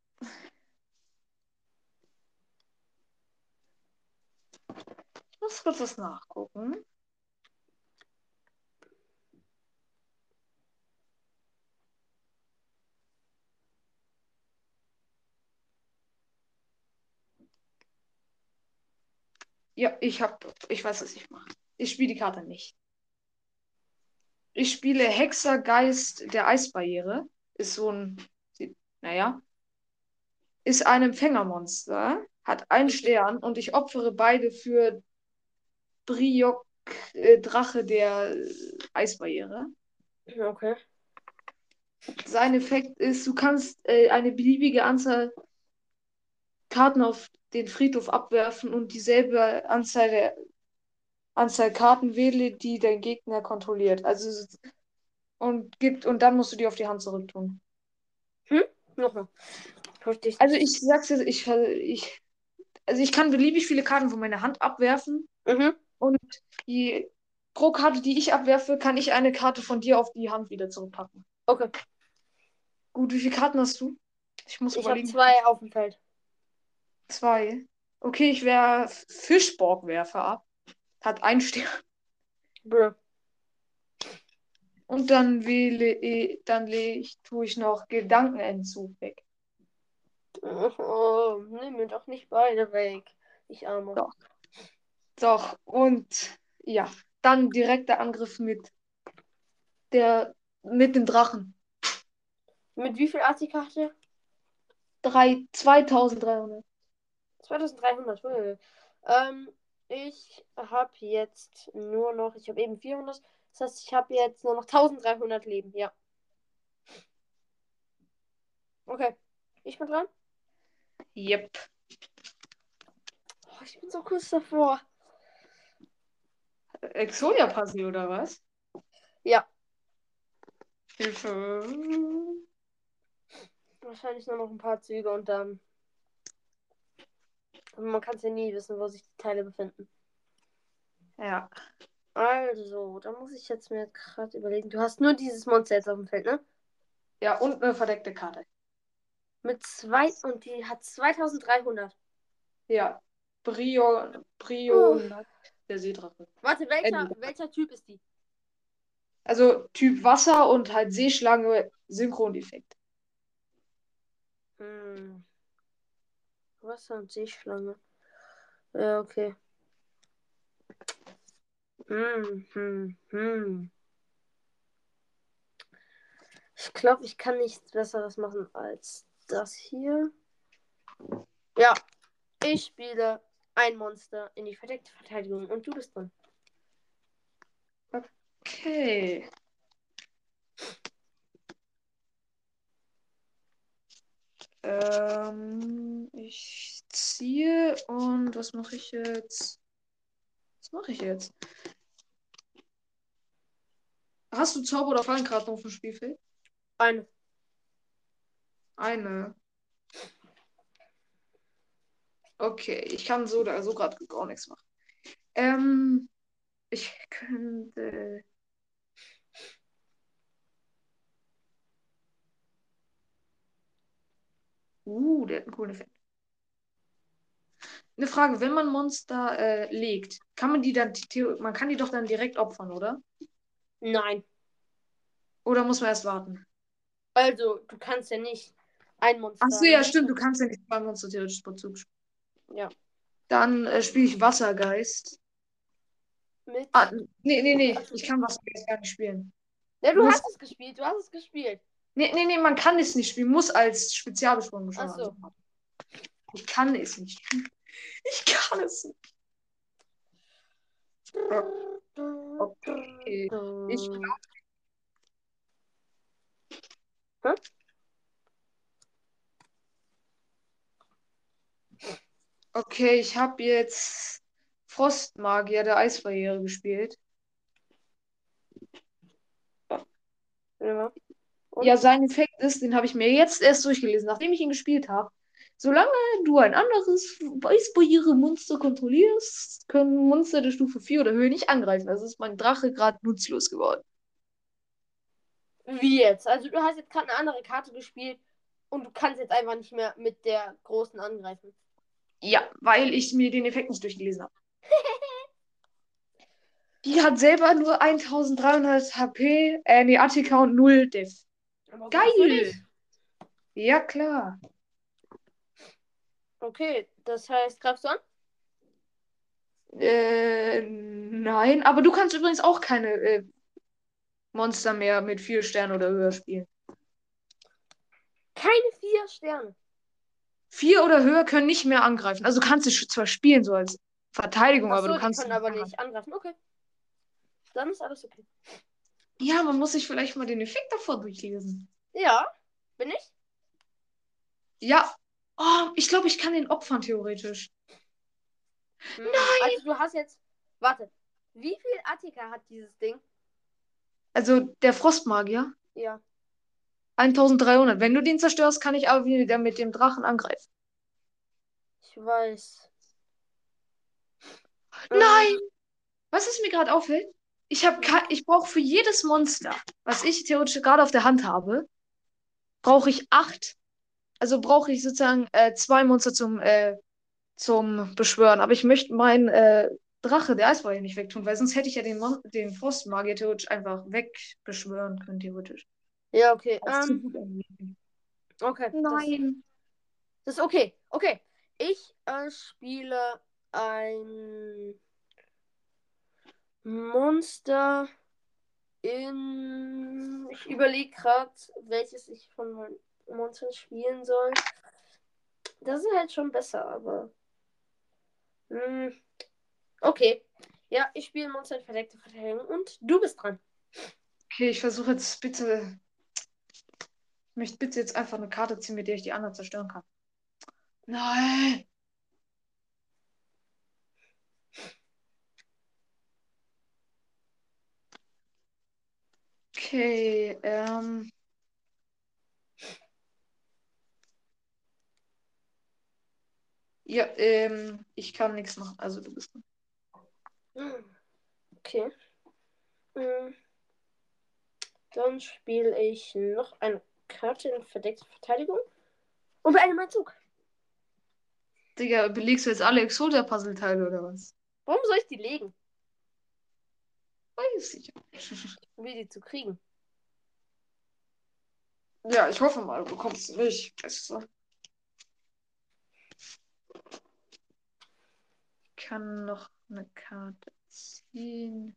[SPEAKER 1] Ich muss kurz was nachgucken. Ja, ich hab, ich weiß, was ich mache. Ich spiele die Karte nicht. Ich spiele Hexergeist der Eisbarriere. Ist so ein, naja, ist ein Empfängermonster, hat einen Stern und ich opfere beide für Briok, äh, Drache der äh, Eisbarriere.
[SPEAKER 2] Okay.
[SPEAKER 1] Sein Effekt ist, du kannst äh, eine beliebige Anzahl Karten auf den Friedhof abwerfen und dieselbe Anzahl der Anzahl Karten wähle, die dein Gegner kontrolliert. Also und gibt und dann musst du die auf die Hand zurücktun.
[SPEAKER 2] Hm? Nochmal. Verstehe ich
[SPEAKER 1] Also
[SPEAKER 2] nicht.
[SPEAKER 1] ich sag's jetzt, ich, ich, also ich kann beliebig viele Karten von meiner Hand abwerfen
[SPEAKER 2] Mhm.
[SPEAKER 1] und die pro Karte, die ich abwerfe, kann ich eine Karte von dir auf die Hand wieder zurückpacken.
[SPEAKER 2] Okay.
[SPEAKER 1] Gut, wie viele Karten hast du? Ich muss
[SPEAKER 2] Ich habe
[SPEAKER 1] überlegen.
[SPEAKER 2] zwei auf dem Feld.
[SPEAKER 1] Zwei. Okay, ich werfe Fischborgwerfer ab. Hat einen Stern.
[SPEAKER 2] Bro.
[SPEAKER 1] Und dann wähle ich, dann lege ich, tue ich noch Gedankenentzug weg.
[SPEAKER 2] Oh, nimm mir doch nicht beide weg. Ich arme.
[SPEAKER 1] Doch. Doch. Und ja, dann direkter Angriff mit der, mit dem Drachen.
[SPEAKER 2] Mit wie viel A T-Karte?
[SPEAKER 1] Drei, zweitausenddreihundert.
[SPEAKER 2] zweitausenddreihundert. Ui. Ähm, ich habe jetzt nur noch, ich habe eben vierhundert. Das heißt, ich habe jetzt nur noch dreizehnhundert Leben. Ja. Okay. Ich bin dran.
[SPEAKER 1] Yep.
[SPEAKER 2] Oh, ich bin so kurz davor.
[SPEAKER 1] Exodia-Puzzle oder was?
[SPEAKER 2] Ja.
[SPEAKER 1] Hilfe.
[SPEAKER 2] Wahrscheinlich nur noch ein paar Züge und dann. Aber man kann es ja nie wissen, wo sich die Teile befinden.
[SPEAKER 1] Ja.
[SPEAKER 2] Also, da muss ich jetzt mir gerade überlegen. Du hast nur dieses Monster jetzt auf dem Feld, ne?
[SPEAKER 1] Ja, und eine verdeckte Karte.
[SPEAKER 2] Mit zwei und die hat zweitausenddreihundert.
[SPEAKER 1] Ja. Brio,
[SPEAKER 2] Oh.
[SPEAKER 1] Brio, der Seedrache.
[SPEAKER 2] Warte, welcher,
[SPEAKER 1] Ende.
[SPEAKER 2] welcher Typ ist die?
[SPEAKER 1] Also Typ Wasser und halt Seeschlange, Synchron-Defekt.
[SPEAKER 2] Hm. Wasser- und Seeschlange. Ja, okay. Hm, hm, hm. Ich glaube, ich kann nichts Besseres machen als das hier. Ja, ich spiele ein Monster in die verdeckte Verteidigung und du bist dran.
[SPEAKER 1] Okay. Ähm, ich ziehe und was mache ich jetzt? Was mache ich jetzt? Hast du Zauber- oder Fallenkarten auf dem Spielfeld?
[SPEAKER 2] Eine.
[SPEAKER 1] Eine. Okay, ich kann so oder so gerade gar nichts machen. Ähm, ich könnte. Uh, der hat einen coolen Effekt. Eine Frage, wenn man Monster äh, legt, kann man die dann, theo- man kann die doch dann direkt opfern, oder?
[SPEAKER 2] Nein.
[SPEAKER 1] Oder muss man erst warten?
[SPEAKER 2] Also, du kannst ja nicht ein
[SPEAKER 1] Ach so,
[SPEAKER 2] Monster
[SPEAKER 1] ja, stimmt, du
[SPEAKER 2] legen.
[SPEAKER 1] kannst ja nicht zwei Monster theoretisch pro Zug spielen.
[SPEAKER 2] Ja.
[SPEAKER 1] Dann äh, spiele ich Wassergeist.
[SPEAKER 2] Mit.
[SPEAKER 1] Ah, nee, nee, nee,
[SPEAKER 2] Also,
[SPEAKER 1] ich kann Wassergeist gar nicht spielen.
[SPEAKER 2] ja, du
[SPEAKER 1] Muss,
[SPEAKER 2] hast es gespielt. Du hast es gespielt.
[SPEAKER 1] nee, nee, nee, man kann es nicht spielen, muss als Spezialbeschwörung schon
[SPEAKER 2] Achso.
[SPEAKER 1] haben. Ich kann es nicht spielen. Ich kann es nicht. Okay. Ich,
[SPEAKER 2] Hä?
[SPEAKER 1] okay, ich habe jetzt Frostmagier der Eisbarriere gespielt.
[SPEAKER 2] Ja. Und?
[SPEAKER 1] Ja, sein Effekt ist, den habe ich mir jetzt erst durchgelesen, nachdem ich ihn gespielt habe. Solange du ein anderes Eisbarriere-Monster kontrollierst, können Monster der Stufe vier oder höher nicht angreifen. Also ist mein Drache gerade nutzlos geworden.
[SPEAKER 2] Wie jetzt? Also, du hast jetzt gerade eine andere Karte gespielt und du kannst jetzt einfach nicht mehr mit der großen angreifen.
[SPEAKER 1] Ja, weil ich mir den Effekt nicht durchgelesen habe. Die hat selber nur eintausenddreihundert H P, äh, nee, A T K und null Def.
[SPEAKER 2] Aber gut für
[SPEAKER 1] Geil!
[SPEAKER 2] dich.
[SPEAKER 1] Ja, klar.
[SPEAKER 2] Okay, das heißt, greifst du an?
[SPEAKER 1] Äh, nein, aber du kannst übrigens auch keine äh, Monster mehr mit vier Sternen oder höher spielen.
[SPEAKER 2] Keine vier Sterne.
[SPEAKER 1] Vier oder höher können nicht mehr angreifen. Also du kannst es zwar spielen, so als Verteidigung,
[SPEAKER 2] Ach
[SPEAKER 1] aber du
[SPEAKER 2] so, die
[SPEAKER 1] kannst
[SPEAKER 2] können
[SPEAKER 1] nicht
[SPEAKER 2] aber
[SPEAKER 1] angreifen.
[SPEAKER 2] nicht angreifen. Okay. Dann ist alles okay.
[SPEAKER 1] Ja, man muss sich vielleicht mal den Effekt davor durchlesen.
[SPEAKER 2] Ja, bin ich?
[SPEAKER 1] Ja. Oh, ich glaube, ich kann den opfern, theoretisch.
[SPEAKER 2] Hm,
[SPEAKER 1] Nein!
[SPEAKER 2] also du hast jetzt. Warte. Wie viel Attika hat dieses Ding?
[SPEAKER 1] Also der Frostmagier.
[SPEAKER 2] Ja.
[SPEAKER 1] eintausenddreihundert. Wenn du den zerstörst, kann ich aber wieder mit dem Drachen angreifen.
[SPEAKER 2] Ich weiß.
[SPEAKER 1] Nein!
[SPEAKER 2] Ähm,
[SPEAKER 1] Was ist mir gerade auffällt? Ich habe, ich brauche für jedes Monster, was ich theoretisch gerade auf der Hand habe, brauche ich acht. Also brauche ich sozusagen äh, zwei Monster zum, äh, zum Beschwören. Aber ich möchte mein äh, Drache, der Eisbarriere nicht wegtun, weil sonst hätte ich ja den, Mon den Frostmagier theoretisch einfach wegbeschwören können, theoretisch.
[SPEAKER 2] Ja, okay.
[SPEAKER 1] Als
[SPEAKER 2] Ähm,
[SPEAKER 1] Tribut anbieten.
[SPEAKER 2] okay. Das,
[SPEAKER 1] Nein.
[SPEAKER 2] das ist okay. Okay. Ich äh, spiele ein Monster in. Ich überlege gerade, welches ich von meinen Monstern spielen soll. Das ist halt schon besser, aber. Mh, okay. Ja, ich spiele Monster in verdeckte Verteidigung und du bist dran.
[SPEAKER 1] Okay, ich versuche jetzt bitte. Ich möchte bitte jetzt einfach eine Karte ziehen, mit der ich die anderen zerstören kann. Nein. Okay, ähm. Ja, ähm, ich kann nichts machen. Also du bist dran.
[SPEAKER 2] Okay. Hm, Dann spiele ich noch eine Karte in verdeckte Verteidigung und beende meinen Zug.
[SPEAKER 1] Digga, belegst du jetzt alle Exodia-Puzzleteile oder was?
[SPEAKER 2] Warum soll ich die legen?
[SPEAKER 1] Weiß ich.
[SPEAKER 2] Um die zu kriegen.
[SPEAKER 1] Ja, ich hoffe mal, du bekommst sie nicht. Weißt du? Ich kann noch eine Karte ziehen.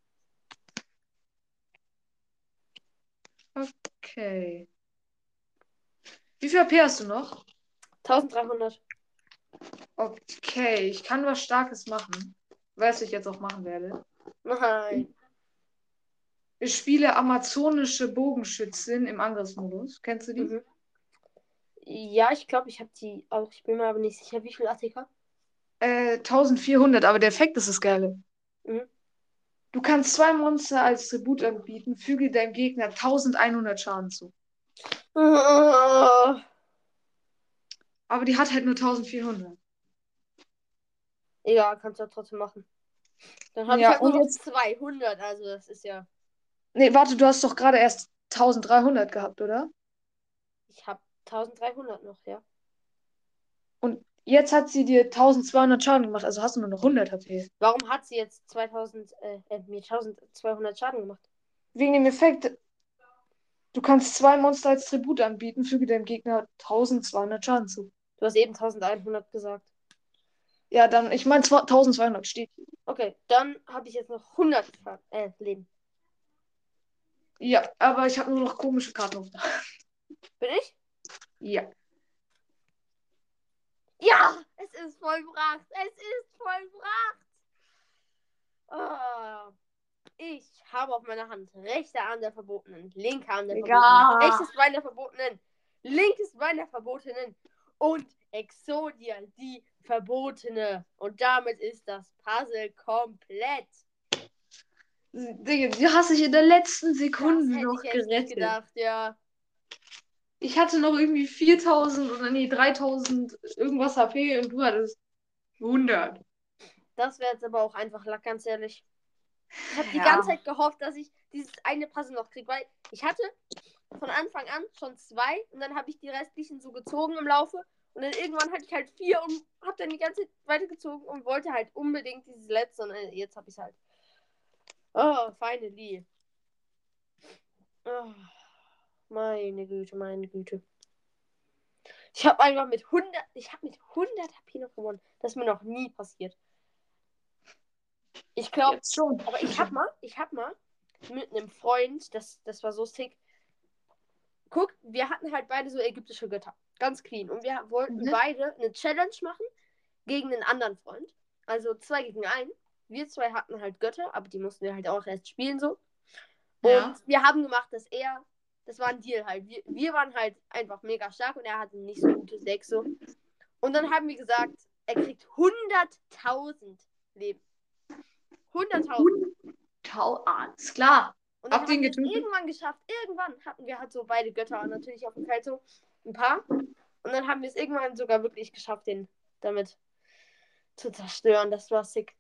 [SPEAKER 1] Okay. Wie viel H P hast du noch?
[SPEAKER 2] dreizehnhundert.
[SPEAKER 1] Okay, ich kann was Starkes machen. Was ich jetzt auch machen werde.
[SPEAKER 2] Nein.
[SPEAKER 1] Ich spiele amazonische Bogenschützin im Angriffsmodus. Kennst du die?
[SPEAKER 2] Mhm. Ja, ich glaube, ich habe die auch. Ich bin mir aber nicht sicher, wie viel A T K.
[SPEAKER 1] Äh, eintausendvierhundert, aber der Effekt ist das Geile.
[SPEAKER 2] Mhm.
[SPEAKER 1] Du kannst zwei Monster als Tribut anbieten, füge deinem Gegner eintausendeinhundert Schaden zu.
[SPEAKER 2] Ah.
[SPEAKER 1] Aber die hat halt nur eintausendvierhundert.
[SPEAKER 2] Egal, kannst du ja trotzdem machen. Dann habe ich
[SPEAKER 1] Ja,
[SPEAKER 2] halt nur
[SPEAKER 1] und
[SPEAKER 2] noch
[SPEAKER 1] jetzt.
[SPEAKER 2] zweihundert. Also, das ist ja.
[SPEAKER 1] Nee, warte, du hast doch gerade erst eintausenddreihundert gehabt, oder?
[SPEAKER 2] Ich habe dreizehnhundert noch, ja.
[SPEAKER 1] Und jetzt hat sie dir eintausendzweihundert Schaden gemacht, also hast du nur noch hundert H P.
[SPEAKER 2] Warum hat sie jetzt zweitausend, äh, äh, mir eintausendzweihundert Schaden gemacht?
[SPEAKER 1] Wegen dem Effekt, du kannst zwei Monster als Tribut anbieten, füge deinem Gegner eintausendzweihundert Schaden zu.
[SPEAKER 2] Du hast eben eintausendeinhundert gesagt.
[SPEAKER 1] Ja, dann, ich meine, eintausendzweihundert steht hier.
[SPEAKER 2] Okay, dann habe ich jetzt noch hundert äh, Leben.
[SPEAKER 1] Ja, aber ich habe nur noch komische Karten auf der Hand.
[SPEAKER 2] Bin ich?
[SPEAKER 1] Ja.
[SPEAKER 2] Ja, es ist vollbracht. Es ist vollbracht. Oh, ich habe auf meiner Hand rechter Arm der Verbotenen, linker Arm der Verbotenen,
[SPEAKER 1] Egal.
[SPEAKER 2] rechtes Bein der Verbotenen, linkes Bein der Verbotenen und Exodia, die Verbotene. Und damit ist das Puzzle komplett.
[SPEAKER 1] Digga, die hast dich in der letzten
[SPEAKER 2] Das
[SPEAKER 1] Sekunde
[SPEAKER 2] hätte
[SPEAKER 1] noch
[SPEAKER 2] ich echt nicht
[SPEAKER 1] gerettet.
[SPEAKER 2] gedacht, ja.
[SPEAKER 1] Ich hatte noch irgendwie viertausend oder nee, dreitausend irgendwas H P und du hattest hundert.
[SPEAKER 2] Das wäre jetzt aber auch einfach Lack, ganz ehrlich. Ich habe die
[SPEAKER 1] Ja.
[SPEAKER 2] ganze Zeit gehofft, dass ich dieses eine Puzzle noch kriege, weil ich hatte von Anfang an schon zwei und dann habe ich die restlichen so gezogen im Laufe und dann irgendwann hatte ich halt vier und habe dann die ganze Zeit weitergezogen und wollte halt unbedingt dieses letzte und jetzt habe ich es halt. Oh, finally. Oh, meine Güte, meine Güte. Ich habe einfach mit hundert, ich habe mit hundert H P noch gewonnen. Das ist mir noch nie passiert. Ich glaube,
[SPEAKER 1] Jetzt schon.
[SPEAKER 2] aber ich habe mal, ich habe mal mit einem Freund, das, das war so sick. Guck, wir hatten halt beide so ägyptische Götter. Ganz clean. Und wir wollten
[SPEAKER 1] Mhm.
[SPEAKER 2] beide eine Challenge machen gegen einen anderen Freund. Also zwei gegen einen. Wir zwei hatten halt Götter, aber die mussten wir halt auch erst spielen so. Und
[SPEAKER 1] Ja.
[SPEAKER 2] wir haben gemacht, dass er, das war ein Deal halt. Wir, wir waren halt einfach mega stark und er hatte nicht so gutes Deck so. Und dann haben wir gesagt, er kriegt hunderttausend Leben. hunderttausend.
[SPEAKER 1] Tau, alles klar.
[SPEAKER 2] Und dann
[SPEAKER 1] Habt ihr
[SPEAKER 2] haben
[SPEAKER 1] ihn
[SPEAKER 2] wir es
[SPEAKER 1] getötet?
[SPEAKER 2] irgendwann geschafft. Irgendwann hatten wir halt so beide Götter natürlich auf dem Feld so ein paar. Und dann haben wir es irgendwann sogar wirklich geschafft, den damit zu zerstören. Das war sick.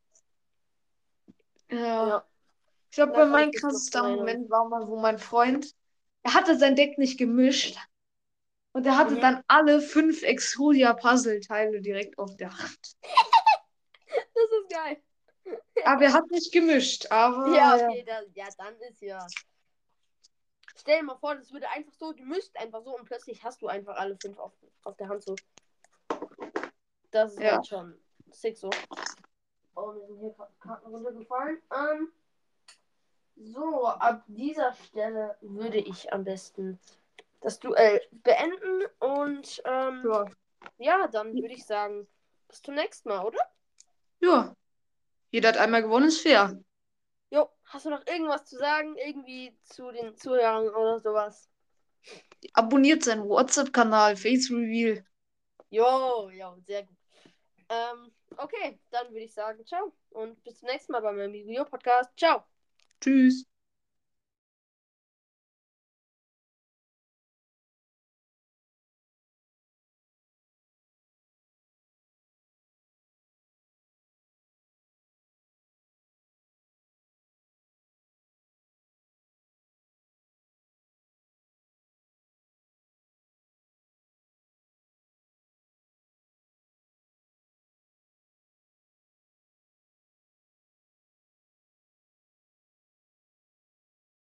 [SPEAKER 1] Ja.
[SPEAKER 2] Ja.
[SPEAKER 1] Ich glaube, bei
[SPEAKER 2] Da kann ich
[SPEAKER 1] meinem
[SPEAKER 2] mich noch
[SPEAKER 1] krassesten
[SPEAKER 2] dran erinnern.
[SPEAKER 1] Moment war mal, wo mein Freund, er hatte sein Deck nicht gemischt und er hatte
[SPEAKER 2] Mhm.
[SPEAKER 1] dann alle fünf Exodia-Puzzleteile direkt auf der Hand.
[SPEAKER 2] Das ist geil.
[SPEAKER 1] Aber er hat nicht gemischt.
[SPEAKER 2] Ja,
[SPEAKER 1] Aber ja.
[SPEAKER 2] okay, dann, ja, dann ist ja. Stell dir mal vor, das würde einfach so, du müsst einfach so und plötzlich hast du einfach alle fünf auf, auf der Hand so. Das ist
[SPEAKER 1] Ja.
[SPEAKER 2] halt schon sick so. Oh, mir sind hier Karten runtergefallen. Ähm, so, ab dieser Stelle würde ich am besten das Duell beenden und ähm,
[SPEAKER 1] Ja.
[SPEAKER 2] ja, dann würde ich sagen, bis zum nächsten Mal, oder?
[SPEAKER 1] Ja. Jeder hat einmal gewonnen, ist fair.
[SPEAKER 2] Jo, hast du noch irgendwas zu sagen? Irgendwie zu den Zuhörern oder sowas?
[SPEAKER 1] Abonniert seinen WhatsApp-Kanal, Face Reveal.
[SPEAKER 2] Jo, jo, sehr gut. Ähm, okay, dann würde ich sagen, ciao und bis zum nächsten Mal bei meinem Video-Podcast. Ciao.
[SPEAKER 1] Tschüss.